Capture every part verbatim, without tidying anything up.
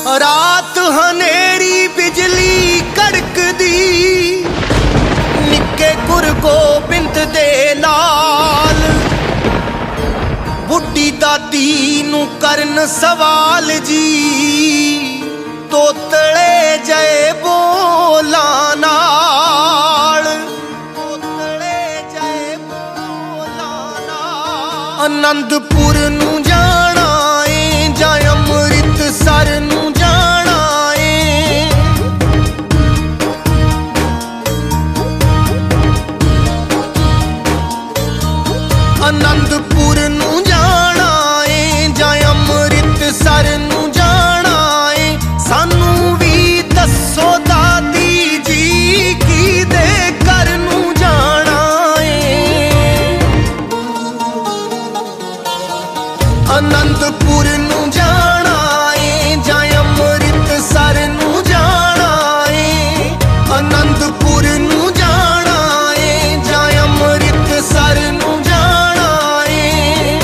रात हनेरी बिजली कड़कदी निक्के गुरु गोबिंद दे लाल बुढ़ी दादी नू करन सवाल जी तोतले जय बोला नाल तोतले जय बोला नाल आनंदपुर नू जाना ए जां अमृतसर नू जाना ए आनंदपुर नू जाना ए जां अमृतसर नू जाना ए सानू भी दसो दादी जी की दे घर नू जाना ए आनंदपुर नू जाना ए जां अमृतसर नू जाना ए आनंदपुर नू जाना ए जां अमृतसर नू जाना ए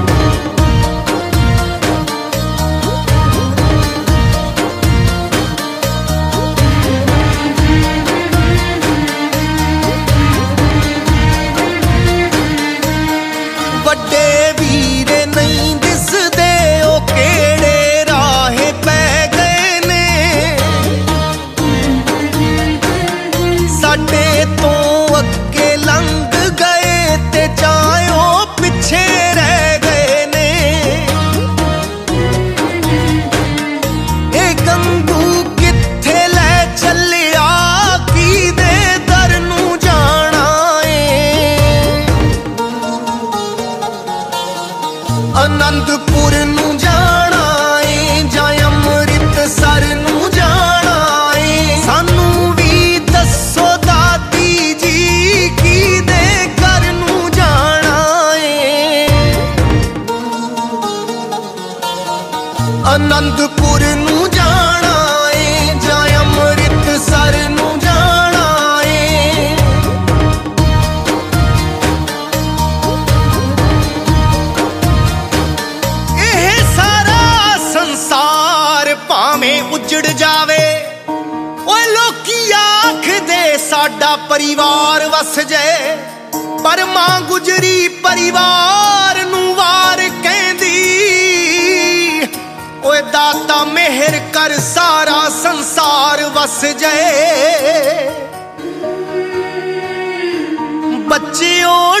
वड्डे वीरे नहीं दिसदे ओ केड़े राहे पै गए ने साडे तो अगे लंघ गए ते जाओ पिछे रह गए ने ए गंगू किथे लै चलिया की दे दर नू जाना ए आनंदपुर नू जाना ए जां अमृतसर नू जाना ए सानू भी दसो दादी जी की दे घर नू जाना ए आनंदपुर नू जाना ए जां अमृतसर नू जाना ए ਇਹ ਸਾਰਾ ਸੰਸਾਰ ਭਾਵੇਂ ਉਜੜ ਜਾਵੇ ਓਏ ਲੋਕੀ ਆਖਦੇ ਸਾਡਾ ਪਰਿਵਾਰ ਵਸ ਜਾਏ ਪਰ ਮਾਂ ਗੁਜਰੀ ਪਰਿਵਾਰ ਨੂੰ ਵਾਰ ਕਹਿੰਦੀ ਓਏ ਦਾਤਾ ਮਿਹਰ ਕਰ ਸਾਰਾ ਸੰਸਾਰ ਵਸ ਜਾਏ ਬੱਚਿਓ